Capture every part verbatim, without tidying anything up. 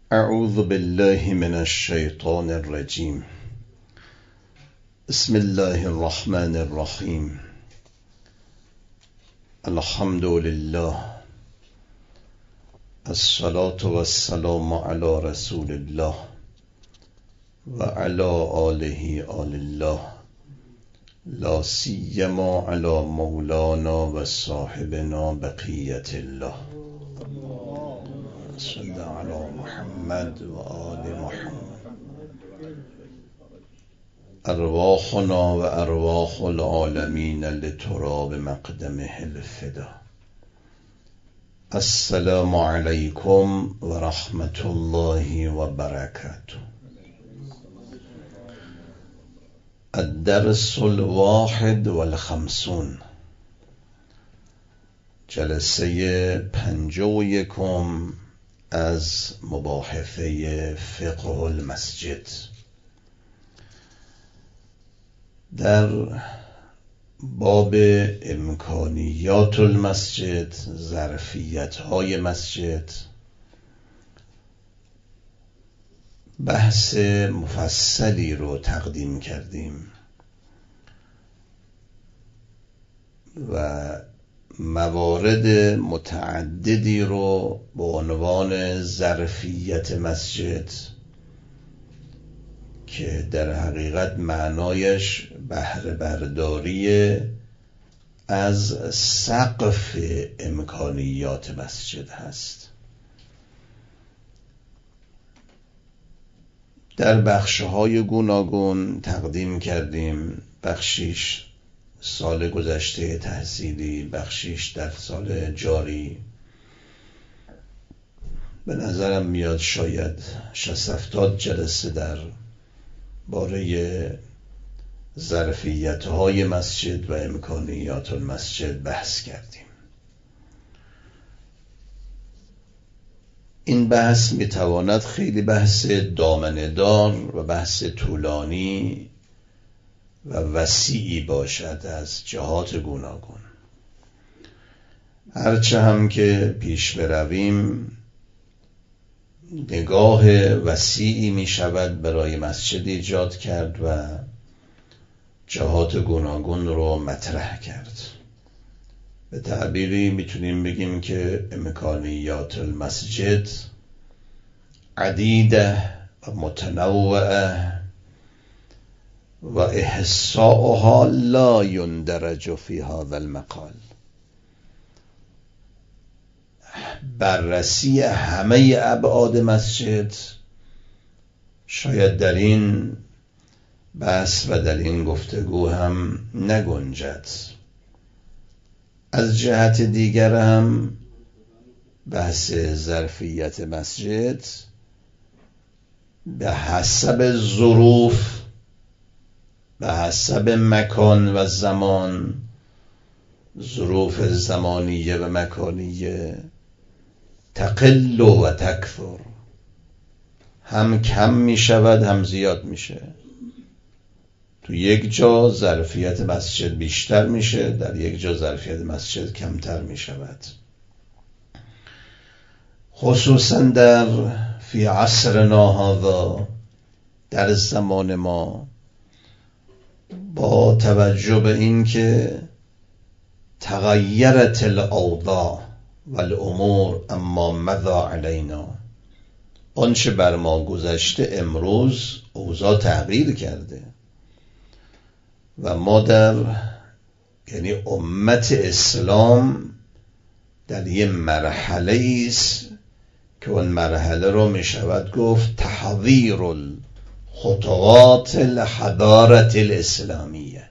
اعوذ بالله من الشیطان الرجیم. بسم الله الرحمن الرحیم. الحمد لله، الصلاة والسلام علی رسول الله و علی آله آل الله، لا سیما علی مولانا و صاحبنا بقیت الله. صلی علی محمد و آل محمد. ارواحنا و ارواح العالمین لتراب مقدمه الفدا. السلام علیکم و رحمت الله و برکاته. الدرس الواحد والخمسون، جلسه پنجاه و یکم از مباحثه فقه المسجد. در باب امکانیات المسجد، ظرفیت های مسجد، بحث مفصلی رو تقدیم کردیم و موارد متعددی رو به عنوان ظرفیت مسجد که در حقیقت معنایش بهره برداری از سقف امکانیات مسجد هست. در بخش‌های گوناگون تقدیم کردیم، بخشیش سال گذشته تحصیلی، بخشیش در سال جاری. به نظرم میاد شاید شصت هفتاد جلسه در باره ظرفیت‌های مسجد و امکانیات المسجد بحث کردیم. این بحث میتواند خیلی بحث دامنه‌دار و بحث طولانی و وسیعی باشد از جهات گوناگون. هرچه هم که پیش برویم نگاه وسیعی می شود برای مسجد ایجاد کرد و جهات گوناگون رو مطرح کرد. به تعبیری میتونیم بگیم که امکانیات المسجد عدیده و متنوعه و احصاؤها لا یندرج فی هذا المقال. بررسی همه ابعاد مسجد شاید در این بحث و در این گفتگو هم نگنجد. از جهت دیگر هم بحث ظرفیت مسجد به حسب ظروف، به حسب مکان و زمان، ظروف زمانیه و مکانیه، تقل و تکثر، هم کم می شود هم زیاد میشه. تو یک جا ظرفیت مسجد بیشتر میشه، در یک جا ظرفیت مسجد کمتر می شود. خصوصا در فی عصرنا هذا، در زمان ما، با توجه به این که تغیرت الاوضاع والامور اما مضى علینا، آنچه بر ما گذشته امروز اوضاع تغییر کرده و ما در یعنی امت اسلام در یه مرحله است که اون مرحله رو می شود گفت تحضیر الخطوات الحضارة الاسلامیه.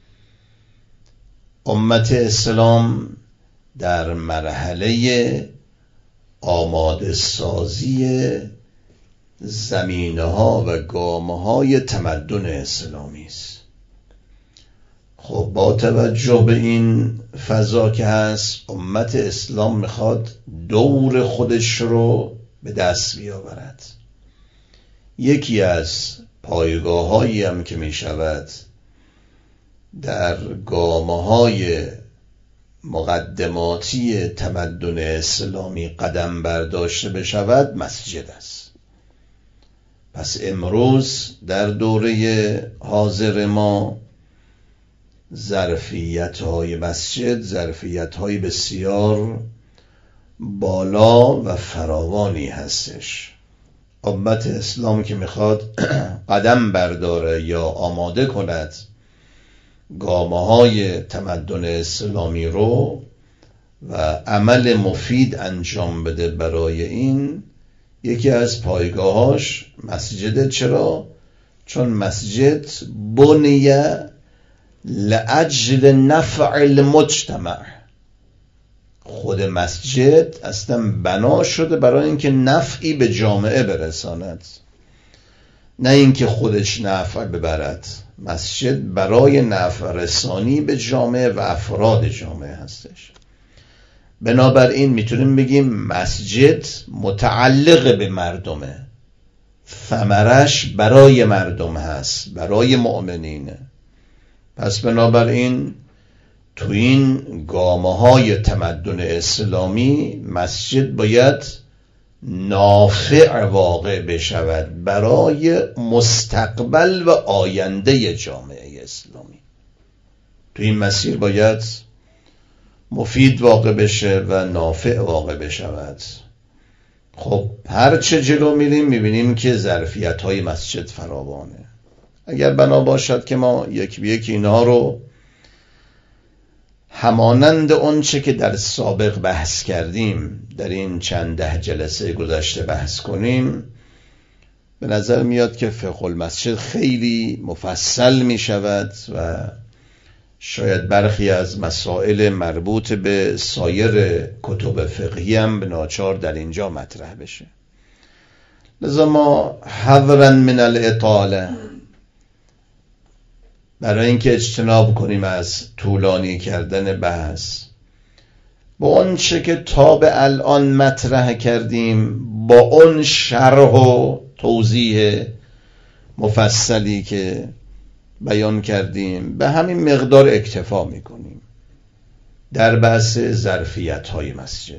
امت اسلام در مرحله آماده سازی زمینه ها و گامه های تمدن اسلامی است. خب با توجه به این فضا که هست، امت اسلام میخواد دور خودش رو به دست بیاورد. یکی از پایگاه هایی هم که میشود در گامه های مقدماتی تمدن اسلامی قدم برداشته بشود مسجد است. پس امروز در دوره حاضر ما ظرفیت‌های مسجد ظرفیت‌های بسیار بالا و فراوانی هستش. امت اسلام که میخواد قدم برداره یا آماده کند گامه‌های تمدن اسلامی رو و عمل مفید انجام بده، برای این یکی از پایگاهاش مسجد. چرا؟ چون مسجد بنیه لاجل نفع المجتمع. خود مسجد اصلا بنا شده برای اینکه نفعی به جامعه برساند، نه اینکه خودش نفع ببرد. مسجد برای نفع رسانی به جامعه و افراد جامعه هستش. بنابراین میتونیم بگیم مسجد متعلق به مردمه، ثمرش برای مردم هست، برای مؤمنینه. پس بنابراین تو این گامه‌های تمدن اسلامی مسجد باید نافع واقع بشود برای مستقبل و آینده جامعه اسلامی. تو این مسیر باید مفید واقع بشه و نافع واقع بشود. خب هر چه جلو میریم میبینیم که ظرفیت‌های مسجد فراوانه. اگر بنا باشد که ما یک به یک اینها رو همانند اون چه که در سابق بحث کردیم در این چند ده جلسه گذشته بحث کنیم، به نظر میاد که فقه المسجد خیلی مفصل می شود و شاید برخی از مسائل مربوط به سایر کتب فقهی هم به ناچار در اینجا مطرح بشه. لذا ما حذرا من الاطاله، برای اینکه اجتناب کنیم از طولانی کردن بحث، با اون چه که تا به الان مطرح کردیم با اون شرح و توضیح مفصلی که بیان کردیم به همین مقدار اکتفا میکنیم در بحث ظرفیت های مسجد.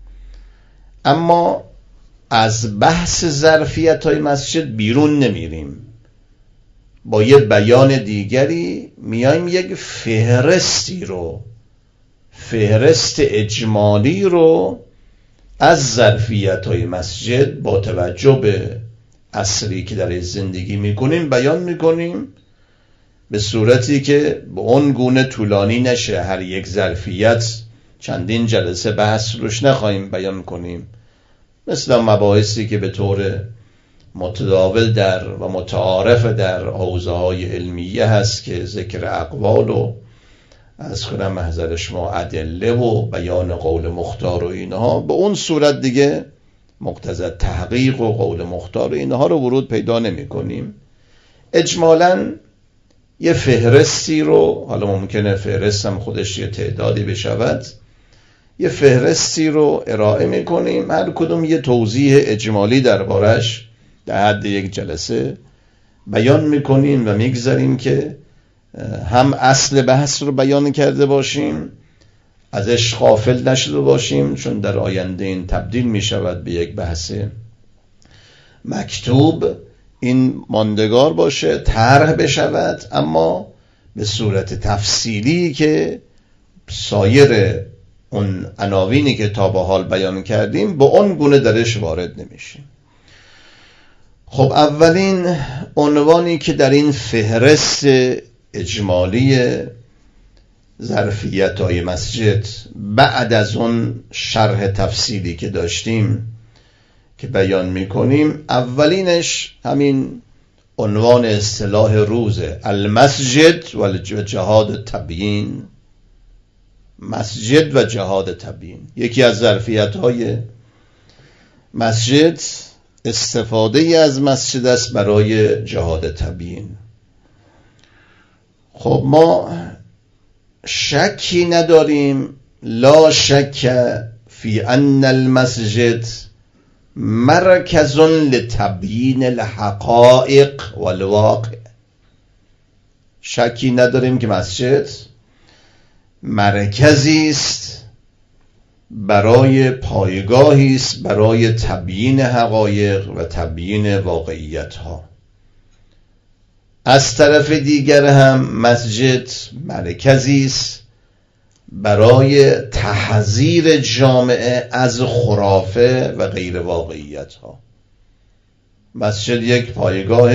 اما از بحث ظرفیت های مسجد بیرون نمیریم، با یه بیان دیگری میایم یک فهرستی رو فهرست اجمالی رو از ظرفیت های مسجد با توجه به عصری که در زندگی میکنیم بیان میکنیم، به صورتی که به اون گونه طولانی نشه هر یک ظرفیت چندین جلسه بحث روش نخواهیم بیان کنیم، مثل مباحثی که به طور متداول در و متعارف در حوزه‌های علمیه هست که ذکر اقوال و از خودم محضر شما ادله و بیان قول مختار و اینها، به اون صورت دیگه مقتضی تحقیق و قول مختار و اینها رو ورود پیدا نمی کنیم. اجمالاً یه فهرستی رو، حالا ممکنه فهرست هم خودش یه تعدادی بشود، یه فهرستی رو ارائه می کنیم، هر کدوم یه توضیح اجمالی دربارش در حد یک جلسه بیان میکنیم و میگذاریم که هم اصل بحث رو بیان کرده باشیم، ازش غافل نشده باشیم، چون در آینده این تبدیل میشود به یک بحث مکتوب، این ماندگار باشه، طرح بشود، اما به صورت تفصیلی که سایر اون عناوینی که تا به حال بیان کردیم با اون گونه درش وارد نمیشیم. خب اولین عنوانی که در این فهرست اجمالی ظرفیت‌های مسجد بعد از اون شرح تفصیلی که داشتیم که بیان میکنیم، اولینش همین عنوان اصطلاح روزه، المسجد و جهاد تبیین. مسجد و جهاد تبیین، یکی از ظرفیت‌های مسجد استفاده ای از مسجد است برای جهاد تبیین. خب ما شکی نداریم، لا شک فی ان المسجد مرکز لتبیین الحقائق والواقع. شکی نداریم که مسجد مرکزی است برای پایگاهی است برای تبیین حقایق و تبیین واقعیت ها. از طرف دیگر هم مسجد مرکزی است برای تحذیر جامعه از خرافه و غیر واقعیت ها. مسجد یک پایگاه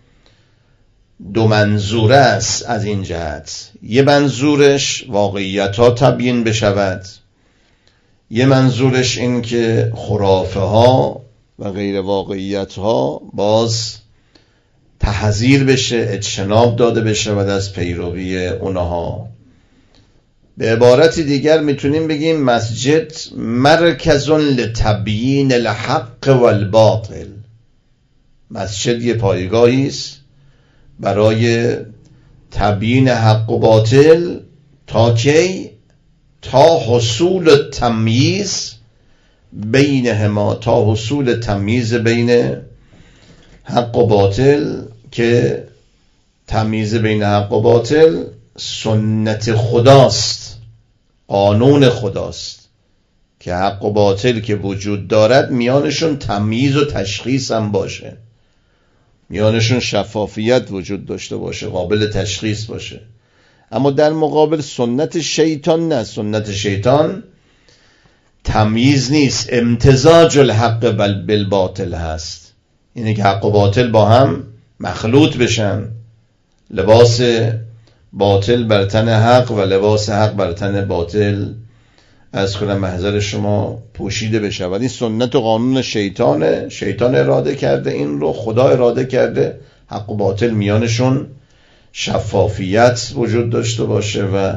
دو منظوره است. از این جهت یه منظورش واقعیت ها تبیین بشود، یه منظورش این که خرافه ها و غیر واقعیت ها باز تحذیر بشه، اجتناب داده بشه و از پیروی اونها. به عبارت دیگر میتونیم بگیم مسجد مرکز لتبیین الحق والباطل. مسجد یه پایگاهی است برای تبیین حق و باطل. تا کی؟ تا حصول تمییز بینهما، تا حصول تمییز بین حق و باطل، که تمییز بین حق و باطل سنت خداست، قانون خداست که حق و باطل که وجود دارد میانشون تمییز و تشخیص هم باشه، میانشون شفافیت وجود داشته باشه، قابل تشخیص باشه. اما در مقابل سنت شیطان نه، سنت شیطان تمییز نیست، امتزاج الحق بالباطل هست. اینه که حق و باطل با هم مخلوط بشن، لباس باطل بر تن حق و لباس حق بر تن باطل از کنم محضر شما پوشیده بشه. ولی این سنت و قانون شیطانه، شیطان اراده کرده این رو، خدا اراده کرده حق و باطل میانشون شفافیت وجود داشته باشه. و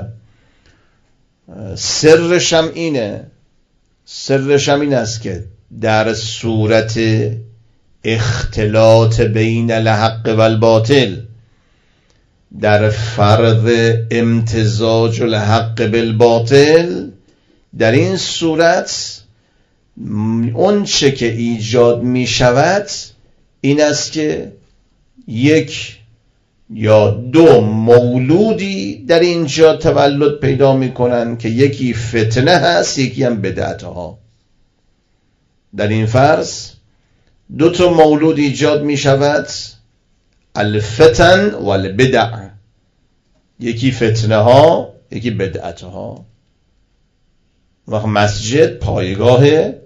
سرش هم اینه، سرش هم این است که در صورت اختلاط بین الحق و الباطل، در فرض امتزاج الحق بالباطل، در این صورت اون چه که ایجاد می شود این است که یک یا دو مولودی در اینجا تولد پیدا می کنن که یکی فتنه هست، یکی هم بدعت ها. در این فرض دو تا مولود ایجاد می شود، الفتن و البدع، یکی فتنه ها یکی بدعت ها. وقت مسجد پایگاه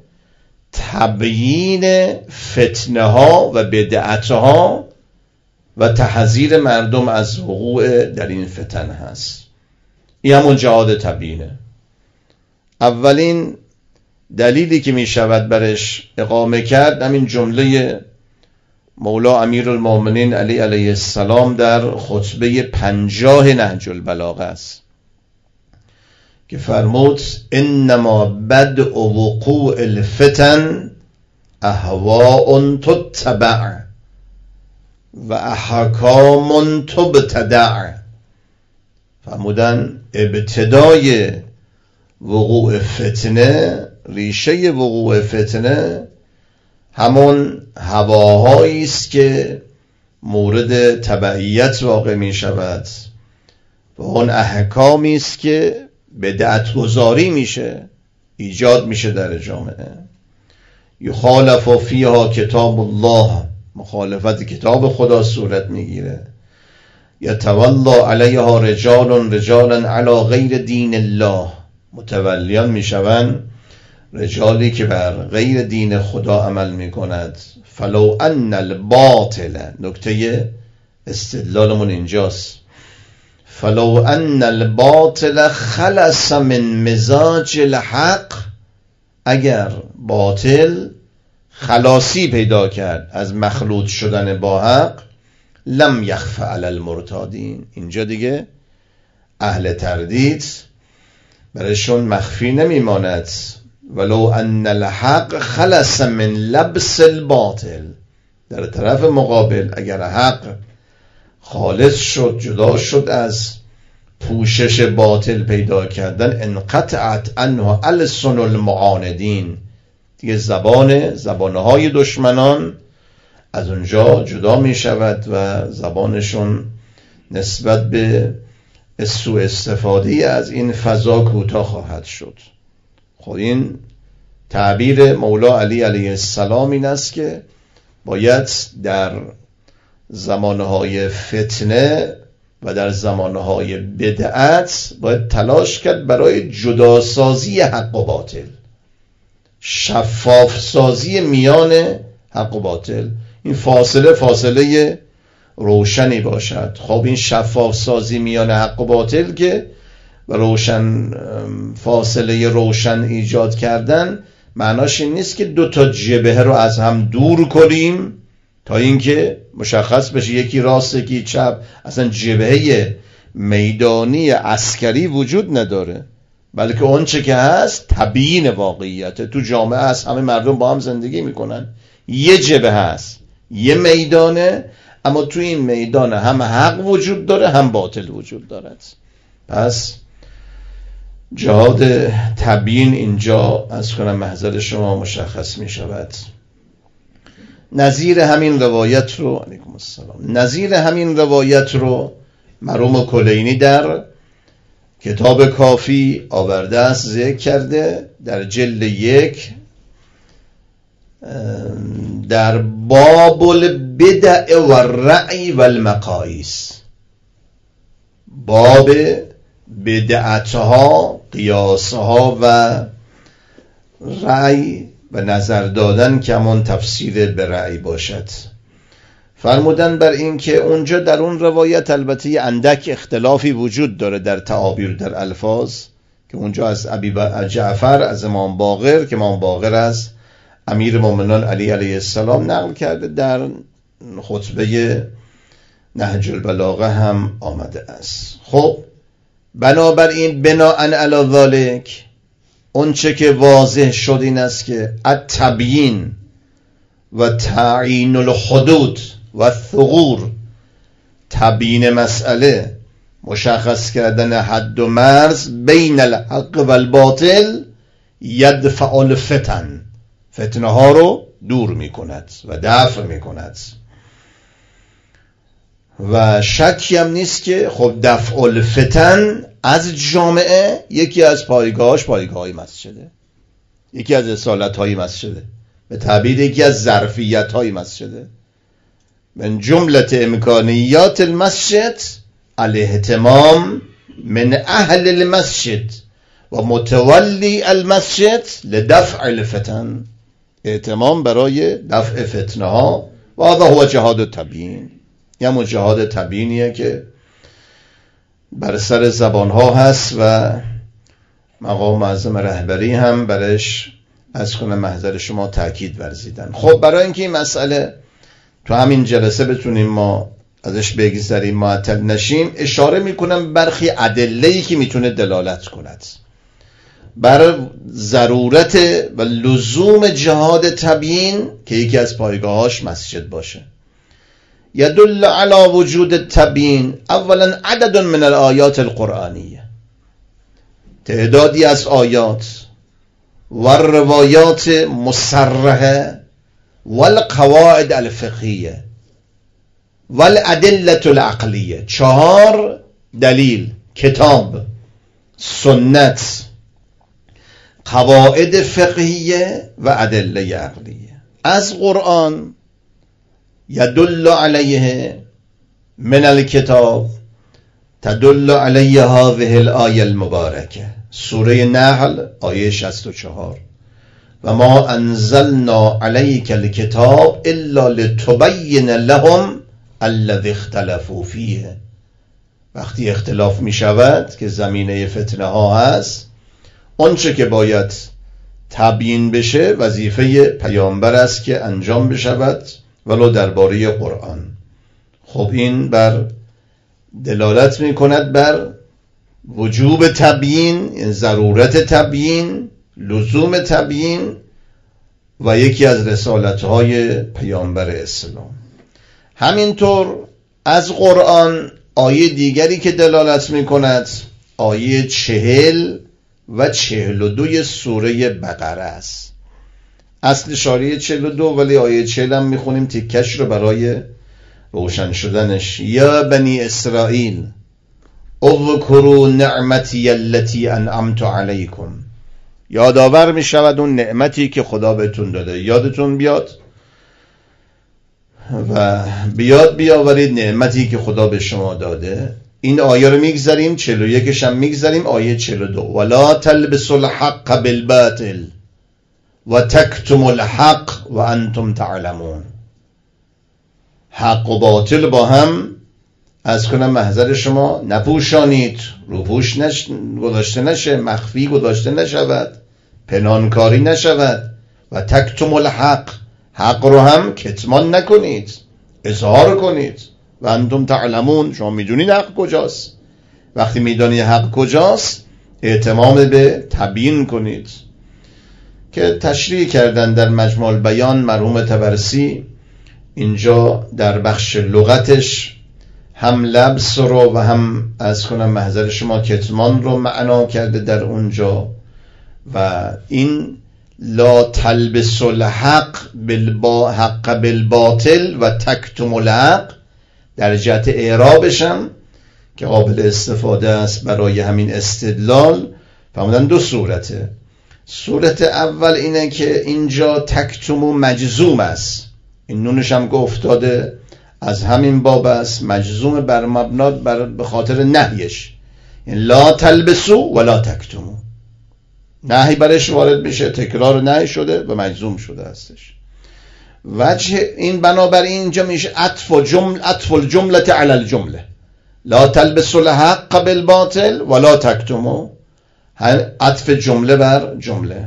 تبیین فتنه ها و بدعت ها و تحذیر مردم از وقوع در این فتن هست. این همون جهاد تبیینه. اولین دلیلی که می شود برش اقامه کرد همین جمله مولا امیرالمومنین علی علیه السلام در خطبه پنجاه نهج البلاغه است که فرمود انما بدء وقوع الفتن اهواء تتبع و احکام تبتدع. فرمودن ابتدای وقوع فتنه، ریشه وقوع فتنه همون هواهایی است که مورد تبعیت واقع می شود و اون احکامی است که بدعت گذاری میشه، ایجاد میشه در جامعه. یخالف فیها کتاب الله، مخالفت کتاب خدا صورت میگیره. یتولا علیها رجال رجالا علی غیر دین الله، متولیان میشوند رجالی که بر غیر دین خدا عمل میکند. فلو ان الباطل، نکته استدلالمون اینجاست، فلو ان الباطل خلص من مزاج الحق، اگر باطل خلاصی پیدا کرد از مخلوط شدن با حق، لم یخف علی المرتادین، اینجا دیگه اهل تردید برایشون مخفی نمیماند. ولو ان الحق خلص من لبس الباطل، در طرف مقابل اگر حق خالص شد، جدا شد از پوشش باطل پیدا کردن، انقطعت عنه السن المعاندین، دیگه زبان زبانهای دشمنان از اونجا جدا می شود و زبانشون نسبت به سوء استفاده از این فضا کوتاه خواهد شد. خب این تعبیر مولا علی علیه السلام این است که باید در زمانهای فتنه و در زمانهای بدعت باید تلاش کرد برای جداسازی حق و باطل، شفاف سازی میان حق و باطل. این فاصله فاصله روشنی باشد. خب این شفاف سازی میان حق و باطل که و روشن فاصله روشن ایجاد کردن معناش این نیست که دو تا جبهه رو از هم دور کنیم تا اینکه مشخص بشه یکی راست یکی چپ. اصلا جبهه میدانی عسکری وجود نداره، بلکه اون چه که هست تبیین واقعیت. تو جامعه هست، همه مردم با هم زندگی میکنن، یه جبهه هست، یه میدانه، اما تو این میدان هم حق وجود داره هم باطل وجود دارد. پس جهاد تبیین اینجا از کنم محضر شما مشخص می شود. نظیر همین روایت رو علیکم السلام نظیر همین روایت رو مرحوم کلینی در کتاب کافی آورده است، ذکر کرده در جلد یک در باب البدع و الرأی و المقاییس، باب بدعتها، قیاسها و رأی و نظر دادن که همون تفسیر به رأی باشد. فرمودن بر این که اونجا در اون روایت البته یه اندک اختلافی وجود داره در تعابیر در الفاظ، که اونجا از ابی جعفر از امام باقر که امام باقر از امیر مومنان علی علیه السلام نقل کرده، در خطبه نهج البلاغه هم آمده است. خب بنابراین بناءً علی ذالک اون چه که واضح شد این است که التبیین و تعیین الحدود و الثغور، تبیین مسئله، مشخص کردن حد و مرز بین الحق و الباطل، یدفع الفتن، فتنه ها رو دور می کند و دفع می کند. و شکی هم نیست که خب دفع الفتن از جامعه یکی از پایگاهاش پایگاه های مسجده، یکی از رسالت های مسجده، به تعبیر یکی از ظرفیت های مسجده. من جملت امکانیات المسجد الاهتمام من اهل المسجد و متولی المسجد لدفع الفتن، اهتمام برای دفع فتنه ها. و هذا هو جهاد تبیین، یعنی جهاد تبیینیه که بر سر زبان ها هست و مقام معظم رهبری هم برش از خونه محضر شما تاکید ورزیدن. خب برای اینکه این مسئله تو همین جلسه بتونیم ما ازش بگذریم، معطل نشیم، اشاره میکنم برخی ادله‌ای که میتونه دلالت کند بر ضرورت و لزوم جهاد تبیین که یکی از پایگاهاش مسجد باشه. یدل علی وجود التبیین اولا عدد من الآیات القرآنیه، تعدادی از آیات و روایات مصرحه و القواعد الفقهیه و الادله العقلیه، چهار دلیل، کتاب، سنت، قواعد فقهیه و ادله عقلیه از قرآن. یدل علیه من الکتاب تدل علیه هذه الآیه المبارکه، سوره نحل آیه شصت و چهار، و ما انزلنا علیک الکتاب الا لتبین لهم الذی اختلفوا فیه. وقتی اختلاف می شود که زمینه فتنه ها هست، آنچه که باید تبیین بشه وظیفه پیامبر است که انجام بشود، ولو درباره قرآن. خب این بر دلالت می کند بر وجوب تبیین، ضرورت تبیین، لزوم تبیین و یکی از رسالت‌های پیامبر اسلام. همینطور از قرآن آیه دیگری که دلالت می کند آیه چهل و چهل و دوی سوره بقره است. اصل شاریه چهل و دو، ولی آیه چهل هم میخونیم تیکش رو برای روشن شدنش. یا بنی اسرائیل اذکروا نعمتی التي انعمت علیکم یادآور می شود اون نعمتی که خدا بهتون داده. یادتون بیاد و بیاد بیاورید نعمتی که خدا به شما داده. این آیه رو میگذاریم، چهل و یکش هم میگذاریم، آیه چهل و دو. ولا تلبسوا الحق بالباطل و تکتموا الحق و انتم تعلمون. حق و باطل با هم از کنم محضر شما نپوشانید، روپوش نش... گذاشته نشه، مخفی گذاشته نشود، پنهانکاری نشود. و تکتموا الحق، حق رو هم کتمان نکنید، اظهار کنید. و انتم تعلمون، شما میدونید حق کجاست. وقتی میدونید حق کجاست اهتمام به تبیین کنید، که تشریح کردن در مجموع البیان مرحوم طبرسی. اینجا در بخش لغتش هم لبس رو و هم از کنم محضر شما کتمان رو معنا کرده در اونجا. و این لا تلبسوا الحق بالبا حق بالباطل و تکتموا الحق در جهت اعرابش هم که قابل استفاده است برای همین استدلال، فرمودن دو صورته. صورت اول اینه که اینجا تکتمو مجزوم است، این نونش هم که افتاده از همین باب است، مجزوم بر مبنا بر به خاطر نهیش، این لا تلبسو ولا تکتمو، نهی برش وارد میشه، تکرار نهی شده و مجزوم شده هستش. وجه این بنابراین اینجا میشه عطف جمل عطف الجمله علی الجمله، لا تلبسوا الحق بالباطل ولا تکتموا، عطف جمله بر جمله.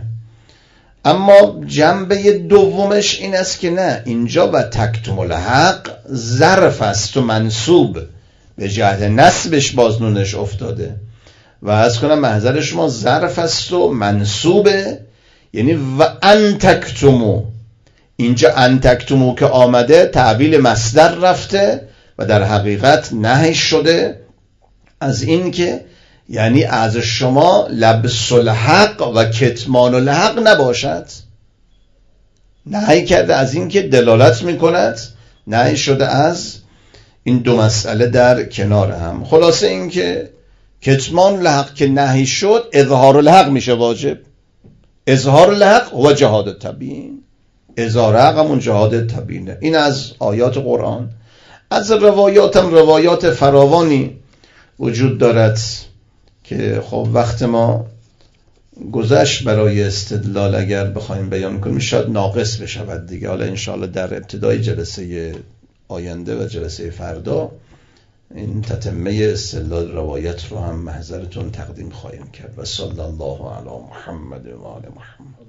اما جنبه دومش این است که نه، اینجا و تکتموا الحق ظرف است و منصوب، به جهت نصبش باز نونش افتاده و از کنم محضر شما ظرف است و منصوبه، یعنی و ان تکتموا. اینجا ان تکتموا که آمده تعبیل مصدر رفته و در حقیقت نهی شده از این که یعنی از شما لبس الحق و کتمان الحق نباشد. نهی کرده از این که دلالت میکند، نهی شده از این دو مسئله در کنار هم. خلاصه این که کتمان الحق که نهی شد، اظهار الحق میشه واجب. اظهار الحق و جهاد التبیین، اظهار حق همون جهاد تبیینه. این از آیات قرآن. از روایات هم روایات فراوانی وجود دارد که خب وقت ما گذشت برای استدلال، اگر بخوایم بیان کنیم شاید ناقص بشود دیگه. حالا انشاءالله در ابتدای جلسه آینده و جلسه فردا این تتمه استدلال روایت رو هم محضرتون تقدیم خواهیم کرد. و صلی الله علی محمد و آل محمد.